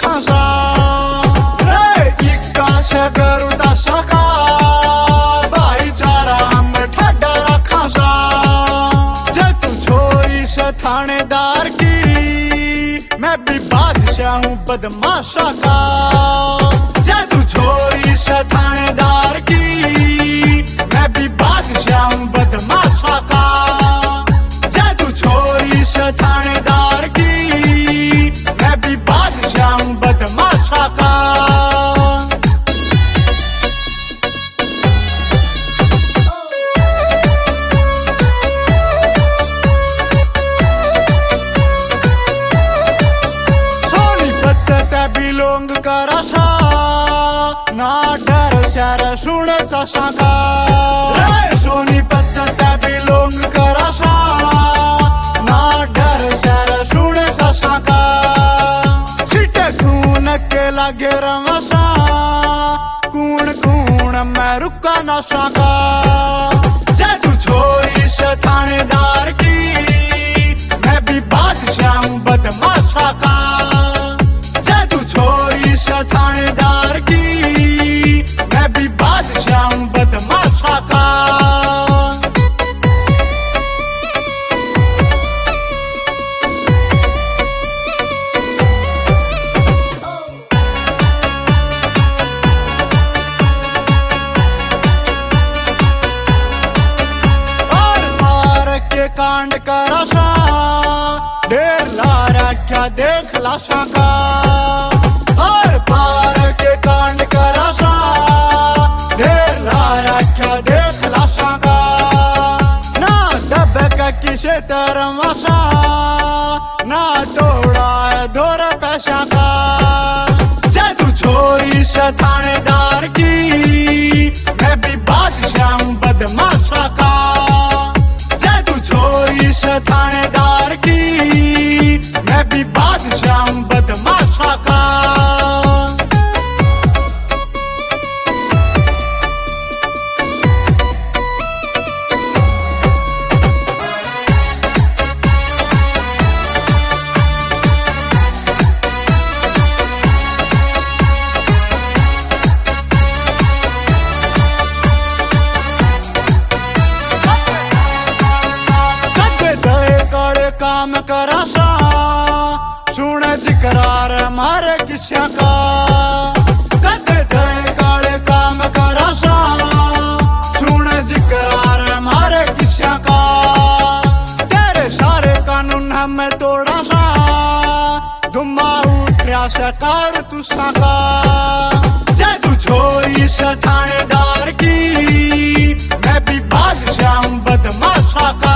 रखा सा रे इक्का से करूँ सका भाईचारा हम ठाडा रखा सा जे तू छोरी से थानेदार की मैं भी बादशाह हूँ बदमाशा का जे तू छोरी से थानेदार की मैं भी बादशाह हूँ बदमाशा का जे तू छोरी से थानेदार की मैं भी बादशाह हूँ बदमाशा का बिलोंग करसा ना डर शर सुन सका रे सोनीपत बिलोंग करसा ना डर शर सुन सका छिटे खून के लगे रंगसा कूण कूण मैं रुका न सका जे तू छोरी से थानेदार की मैं भी बादशाह हूँ बदमाशा का छोरी से थानेदार की मैं भी बादशाह हूँ बदमाशा का और के कांड करसा ढेर लारा क्या देख ला सका किसे तरमसा ना तोड़ा है दौर पैसा का जे तू छोरी से थानेदार की मैं भी बादशाह हूँ बदमाशा का जे तू छोरी से थानेदार की मैं भी बादशाह हूँ बदमाशा का काम करसा सुन जिकरार मारे किस्या का कदे थे काले काम करसा सुन जिकरार मारे किस्या का तेरे सारे कानून हमें तोड़ा सा धुमा उठा सकार तू सका जे तू छोरी से थानेदार की मैं भी बादशाह हूँ बदमाशा का